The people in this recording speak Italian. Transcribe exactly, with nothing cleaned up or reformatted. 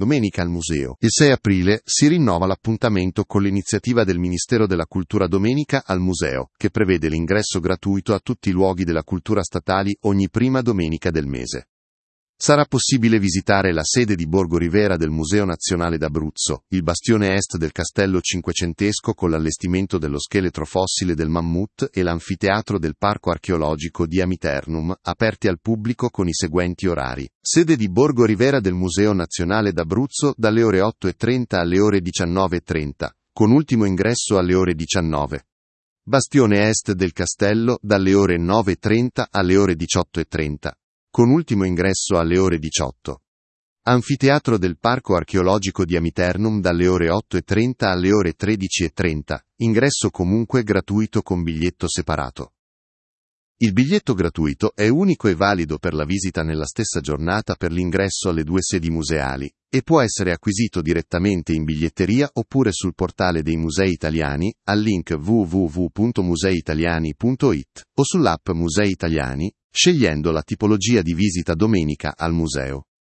Domenica al museo. Il sei aprile si rinnova l'appuntamento con l'iniziativa del Ministero della Cultura Domenica al museo, che prevede l'ingresso gratuito a tutti i luoghi della cultura statali ogni prima domenica del mese. Sarà possibile visitare la sede di Borgo Rivera del Museo Nazionale d'Abruzzo, il bastione est del castello cinquecentesco con l'allestimento dello scheletro fossile del mammut e l'anfiteatro del Parco Archeologico di Amiternum, aperti al pubblico con i seguenti orari. Sede di Borgo Rivera del Museo Nazionale d'Abruzzo dalle ore otto e trenta alle ore diciannove e trenta, con ultimo ingresso alle ore diciannove. Bastione est del castello dalle ore nove e trenta alle ore diciotto e trenta. Con ultimo ingresso alle ore diciotto. Anfiteatro del Parco Archeologico di Amiternum dalle ore otto e trenta alle ore tredici e trenta, ingresso comunque gratuito con biglietto separato. Il biglietto gratuito è unico e valido per la visita nella stessa giornata per l'ingresso alle due sedi museali, e può essere acquisito direttamente in biglietteria oppure sul portale dei Musei Italiani, al link w w w punto musei italiani punto i t, o sull'app Musei Italiani, scegliendo la tipologia di visita domenica al museo.